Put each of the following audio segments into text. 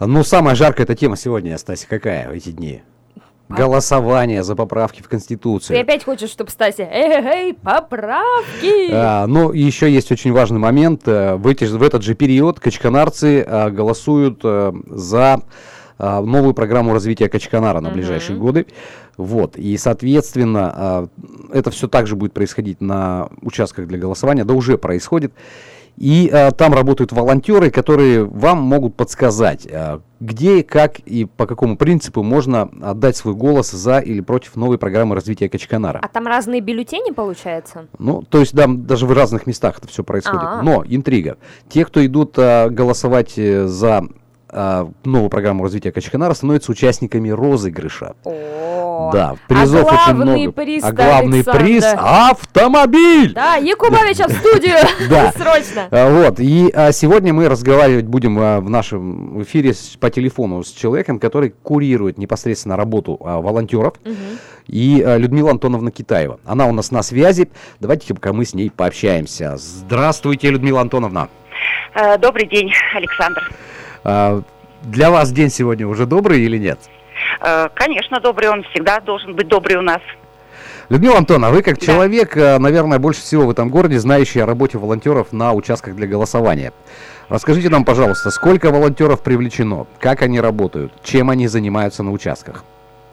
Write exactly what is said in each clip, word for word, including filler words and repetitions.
Ну, самая жаркая эта тема сегодня, Стася, какая в эти дни? Голосование за поправки в Конституцию. Ты опять хочешь, чтобы Стася, эй-эй, поправки! А, ну, и еще есть очень важный момент. В, эти, в этот же период качканарцы а, голосуют а, за а, новую программу развития Качканара на ближайшие uh-huh. годы. Вот. И, соответственно, а, это все также будет происходить на участках для голосования, да уже происходит. И а, там работают волонтеры, которые вам могут подсказать, а, где, как и по какому принципу можно отдать свой голос за или против новой программы развития Качканара. А там разные бюллетени, получается? Ну, то есть, да, даже в разных местах это все происходит. А-а-а. Но, интрига. Те, кто идут а, голосовать за а, новую программу развития Качканара, становятся участниками розыгрыша. О, да, призов а очень много. Приз, а главный Александр. приз — автомобиль! Да, Якубовича в студию! Срочно! Вот, и сегодня мы разговаривать будем в нашем эфире по телефону с человеком, который курирует непосредственно работу волонтеров. И Людмила Антоновна Китаева. Она у нас на связи. Давайте пока мы с ней пообщаемся. Здравствуйте, Людмила Антоновна. Добрый день, Александр. Для вас день сегодня уже добрый или нет? Конечно, добрый. Он всегда должен быть добрый у нас. Людмила Антоновна, вы как да. человек, наверное, больше всего в этом городе знающий о работе волонтеров на участках для голосования. Расскажите нам, пожалуйста, сколько волонтеров привлечено, как они работают, чем они занимаются на участках?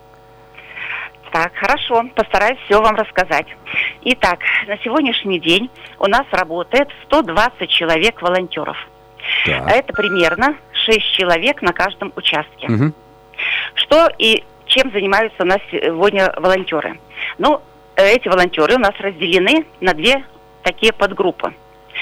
Так, хорошо, постараюсь все вам рассказать. Итак, на сегодняшний день у нас работает сто двадцать человек волонтеров. Так. Это примерно шесть человек на каждом участке. Угу. Что и чем занимаются у нас сегодня волонтеры? Ну, эти волонтеры у нас разделены на две такие подгруппы.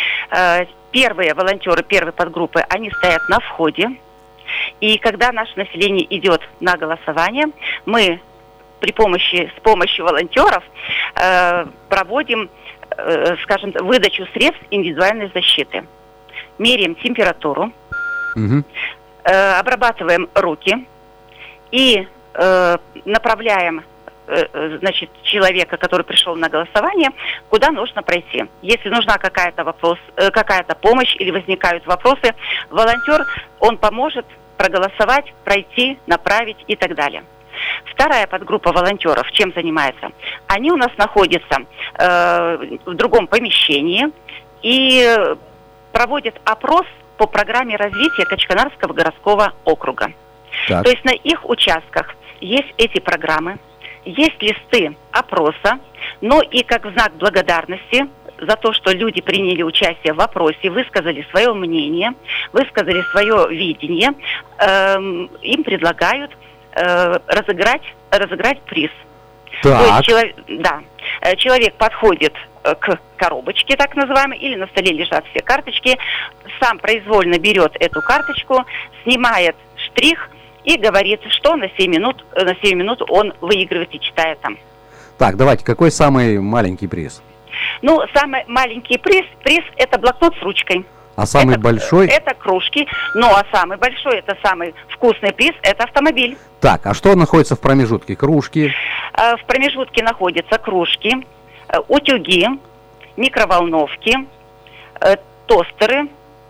Первые волонтеры первой подгруппы, они стоят на входе. И когда наше население идет на голосование, мы при помощи, с помощью волонтеров э, проводим, э, скажем, выдачу средств индивидуальной защиты. Меряем температуру, угу. э, обрабатываем руки и э, направляем э, значит, человека, который пришел на голосование, куда нужно пройти. Если нужна какая-то, вопрос, э, какая-то помощь или возникают вопросы, волонтер, он поможет проголосовать, пройти, направить и так далее. Вторая подгруппа волонтеров чем занимается? Они у нас находятся э, в другом помещении и проводят опрос по программе развития Качканарского городского округа. Так. То есть на их участках есть эти программы, есть листы опроса, но и как в знак благодарности за то, что люди приняли участие в вопросе, высказали свое мнение, высказали свое видение, э, им предлагают разыграть, разыграть приз. Так. То есть человек, да, человек подходит к коробочке, так называемой, или на столе лежат все карточки, сам произвольно берет эту карточку, снимает штрих и говорит, что на семь минут, на семь минут он выигрывает и читает там. Так, давайте, какой самый маленький приз? Ну, самый маленький приз, приз это блокнот с ручкой. А самый это, большой? Это кружки. Ну, а самый большой, это самый вкусный приз, это автомобиль. Так, а что находится в промежутке? Кружки? В промежутке находятся кружки, утюги, микроволновки, тостеры,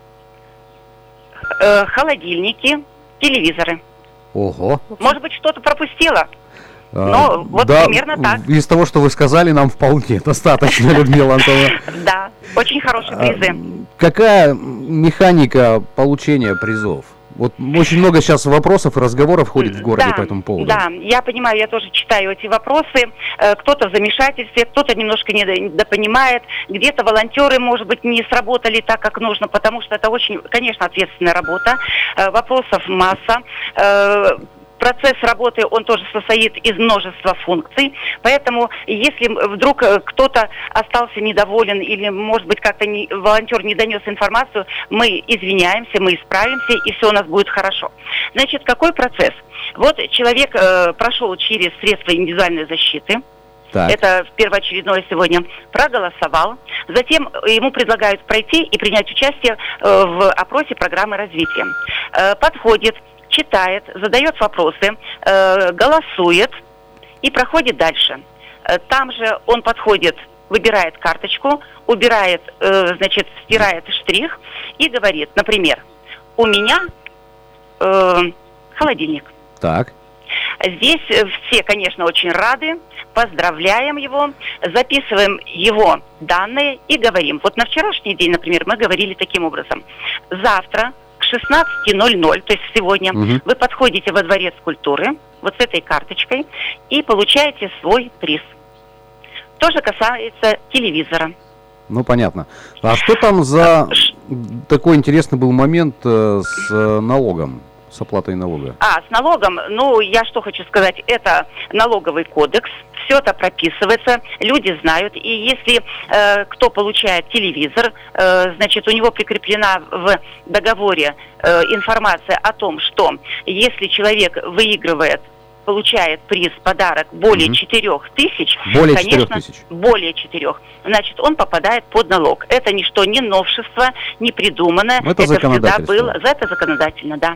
холодильники, телевизоры. Ого. Может быть, что-то пропустила? Ну, вот да, примерно так. Из того, что вы сказали, нам вполне достаточно, Людмила Антоновна. Да, очень хорошие призы. Какая механика получения призов? Вот очень много сейчас вопросов и разговоров ходит в городе да, по этому поводу. Да, я понимаю, я тоже читаю эти вопросы. Кто-то в замешательстве, кто-то немножко недопонимает. Где-то волонтеры, может быть, не сработали так, как нужно, потому что это очень, конечно, ответственная работа. Вопросов масса. Процесс работы, он тоже состоит из множества функций, поэтому если вдруг кто-то остался недоволен или, может быть, как-то не, волонтер не донес информацию, мы извиняемся, мы исправимся, и все у нас будет хорошо. Значит, какой процесс? Вот человек э, прошел через средства индивидуальной защиты, так. Это первоочередное сегодня, проголосовал, затем ему предлагают пройти и принять участие э, в опросе программы развития. Э, подходит, читает, задает вопросы, э, голосует и проходит дальше. Э, там же он подходит, выбирает карточку, убирает, э, значит, стирает штрих и говорит, например, у меня э, холодильник. Так. Здесь все, конечно, очень рады, поздравляем его, записываем его данные и говорим. Вот на вчерашний день, например, мы говорили таким образом. Завтра к шестнадцати ноль-ноль, то есть сегодня, угу. вы подходите во Дворец культуры вот с этой карточкой и получаете свой приз. То же касается телевизора. Ну, понятно. А что там за такой интересный был момент э, с э, налогом? С оплатой налога. А, с налогом, ну, я что хочу сказать, это налоговый кодекс, все это прописывается, люди знают, и если э, кто получает телевизор, э, значит, у него прикреплена в договоре э, информация о том, что если человек выигрывает, получает приз, подарок более четырех тысяч, более конечно, четырех тысяч. более четырех, значит, он попадает под налог. Это ничто не новшество, не придуманное, это, это всегда было, это законодательно, да.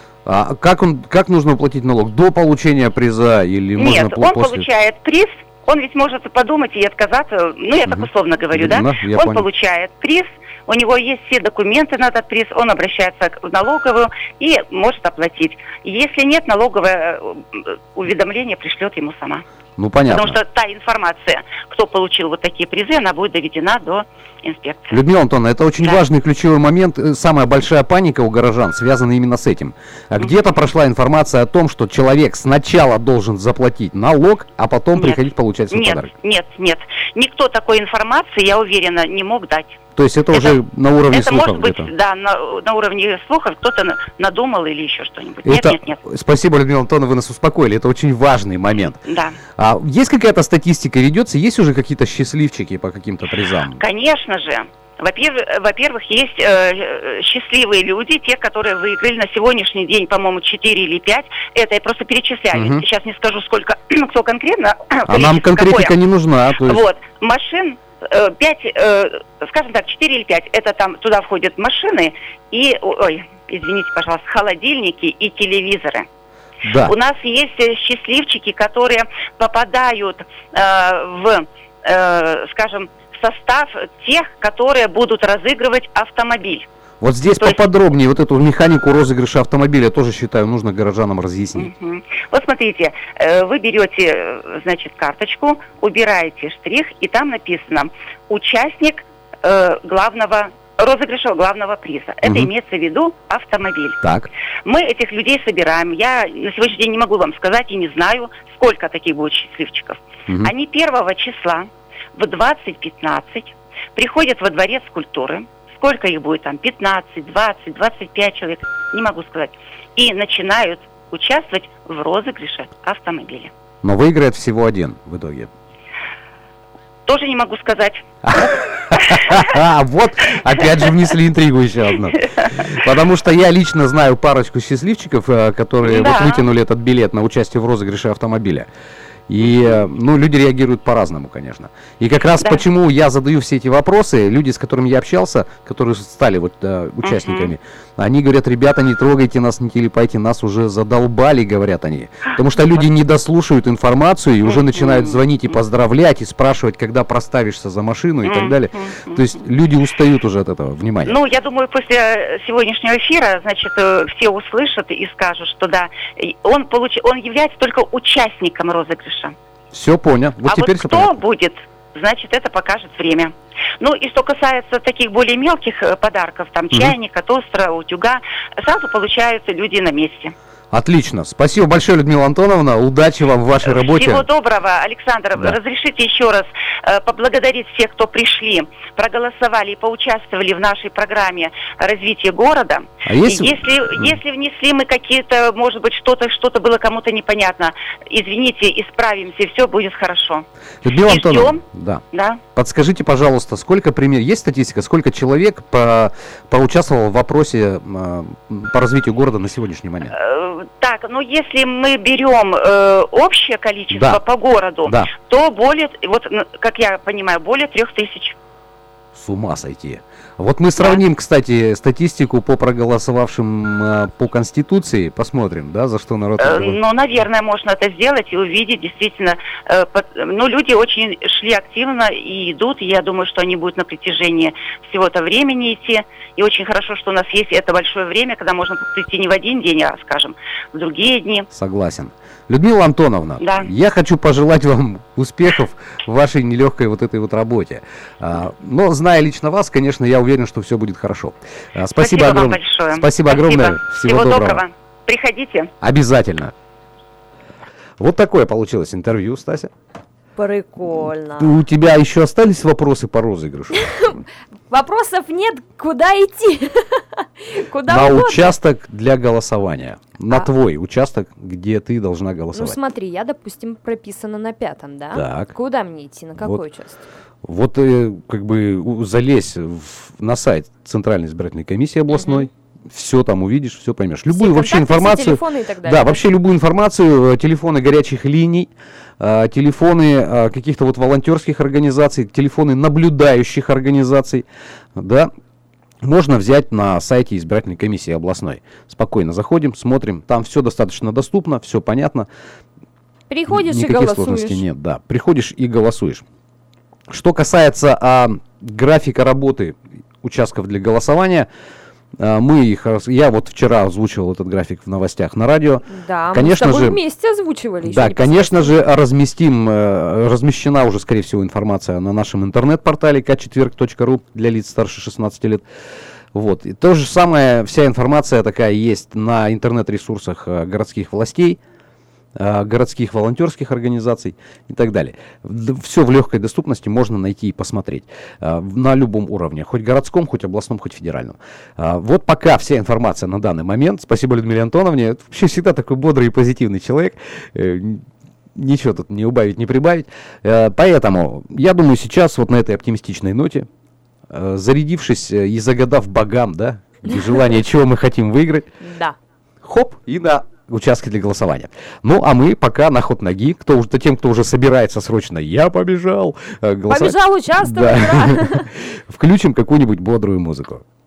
А как он, как нужно уплатить налог? До получения приза или можно Нет, после? он получает приз, он ведь может подумать и отказаться, ну я так угу. условно говорю, да? да он понял. Получает приз, у него есть все документы на этот приз, он обращается в налоговую и может оплатить. Если нет, налоговое уведомление пришлет ему сама. Ну, понятно. Потому что та информация, кто получил вот такие призы, она будет доведена до инспекции. Людмила Антоновна, это очень да. важный ключевой момент. Самая большая паника у горожан связана именно с этим. А mm-hmm. где-то прошла информация о том, что человек сначала должен заплатить налог, а потом нет. приходить получать свой нет, подарок. Нет, нет, никто такой информации, я уверена, не мог дать. То есть это, это уже на уровне это слухов может быть, где-то? Да, на, на уровне слухов кто-то надумал или еще что-нибудь. Это... Нет, нет, нет. Спасибо, Людмила Антоновна, вы нас успокоили. Это очень важный момент. Да. А есть какая-то статистика ведется? Есть уже какие-то счастливчики по каким-то призам? Конечно же. Во-первых, во-первых, есть э, счастливые люди, те, которые выиграли на сегодняшний день, по-моему, четыре или пять. Это я просто перечисляю. Угу. Сейчас не скажу, сколько, кто конкретно. А нам конкретика какое. Не нужна. То есть... Вот. Машин пять, э, скажем так, четыре или пять. Это там, туда входят машины и, ой, извините, пожалуйста, холодильники и телевизоры. Да. У нас есть счастливчики, которые попадают э, в, э, скажем, состав тех, которые будут разыгрывать автомобиль. Вот здесь То поподробнее, есть... вот эту механику розыгрыша автомобиля тоже, считаю, нужно горожанам разъяснить. Угу. Вот смотрите, вы берете, значит, карточку, убираете штрих, и там написано «Участник э, главного розыгрыша главного приза». Это угу. имеется в виду автомобиль. Так. Мы этих людей собираем. Я на сегодняшний день не могу вам сказать и не знаю, сколько таких будет счастливчиков. Угу. Они первого числа в двадцать пятнадцать приходят во Дворец культуры. Сколько их будет там? пятнадцать, двадцать, двадцать пять человек. Не могу сказать. И начинают участвовать в розыгрыше автомобиля. Но выиграет всего один в итоге. Тоже не могу сказать. Вот, опять же внесли интригу еще одну. Потому что я лично знаю парочку счастливчиков, которые вот вытянули этот билет на участие в розыгрыше автомобиля. И, ну, люди реагируют по-разному, конечно. И как раз да. почему я задаю все эти вопросы, люди, с которыми я общался, которые стали вот да, участниками, uh-huh. они говорят: ребята, не трогайте нас, не телепайте, нас уже задолбали, говорят они. Потому что люди не дослушают информацию и уже uh-huh. начинают звонить и поздравлять, и спрашивать, когда проставишься за машину и uh-huh. так далее. Uh-huh. То есть люди устают уже от этого. Внимание. Ну, я думаю, после сегодняшнего эфира, значит, все услышат и скажут, что да, он, получ... он является только участником розыгрыша. Все понял. Вот а теперь вот все кто понятно. будет, значит, это покажет время. Ну и что касается таких более мелких подарков, там угу. чайника, тостера, утюга, сразу получаются люди на месте. Отлично. Спасибо большое, Людмила Антоновна. Удачи вам в вашей работе. Всего доброго, Александр. Да. Разрешите еще раз э, поблагодарить всех, кто пришли, проголосовали и поучаствовали в нашей программе развития города. А если... Если, если внесли мы какие-то, может быть, что-то, что-то было кому-то непонятно, извините, исправимся, все будет хорошо. Людмила Антоновна, да. Да. Подскажите, пожалуйста, сколько пример, есть статистика, сколько человек по, поучаствовало в вопросе э, по развитию города на сегодняшний момент? Так, ну если мы берем э, общее количество да. по городу, да. то более, вот как я понимаю, более трех тысяч. С ума сойти. Вот мы сравним, кстати, статистику по проголосовавшим э, по Конституции, посмотрим, да, за что народ... Э, ну, наверное, можно это сделать и увидеть, действительно. Э, под, ну, люди очень шли активно и идут, и я думаю, что они будут на протяжении всего-то времени идти. И очень хорошо, что у нас есть это большое время, когда можно прийти не в один день, а, скажем, в другие дни. Согласен. Людмила Антоновна, да. Я хочу пожелать вам успехов в вашей нелегкой вот этой вот работе. А, но, зная лично вас, конечно, я уверен, что все будет хорошо. А, спасибо спасибо огром... вам большое. Спасибо, спасибо огромное. Всего, Всего доброго. доброго. Приходите. Обязательно. Вот такое получилось интервью, Стася. Прикольно. У тебя еще остались вопросы по розыгрышу? Вопросов нет, куда идти? Куда На угодно. участок для голосования. На А. твой участок, где ты должна Ну голосовать. смотри, я, допустим, прописана на пятом, да? Так. Куда мне идти, на какой Вот. участок? Вот э, как бы у- залезь в- на сайт Центральной избирательной комиссии областной, все там увидишь, все поймешь. Любую Все вообще контакты, все информацию. телефоны и так далее. Да, вообще любую информацию, э, телефоны горячих линий, э, телефоны э, каких-то вот волонтерских организаций, телефоны наблюдающих организаций, да, можно взять на сайте избирательной комиссии областной. Спокойно заходим, смотрим, там все достаточно доступно, все понятно. Приходишь и Никаких голосуешь. сложностей нет, да. Приходишь и голосуешь. Что касается а, графика работы участков для голосования, а, мы их, раз- я вот вчера озвучивал этот график в новостях на радио. Да, Конечно мы с тобой же- вместе озвучивали. еще Да, конечно же, непосредственно. разместим, э, размещена уже, скорее всего, информация на нашем интернет-портале ка четверг точка ру для лиц старше шестнадцати лет. Вот. И то же самое, вся информация такая есть на интернет-ресурсах э, городских властей, э, городских волонтерских организаций и так далее. Все в легкой доступности можно найти и посмотреть э, в- на любом уровне, хоть городском, хоть областном, хоть федеральном. А, Вот пока вся информация на данный момент. Спасибо Людмиле Антоновне. Это вообще всегда такой бодрый и позитивный человек. Э, н- Ничего тут не убавить, не прибавить. Э, Поэтому, я думаю, сейчас вот на этой оптимистичной ноте, э, зарядившись э, и загадав богам, да, и желание, чего мы хотим выиграть, Да. хоп, и на участке для голосования. Ну, а мы пока на ход ноги, кто уже, тем, кто уже собирается срочно, я побежал э, голосовать. Побежал участвовать, Да. да. Включим какую-нибудь бодрую музыку.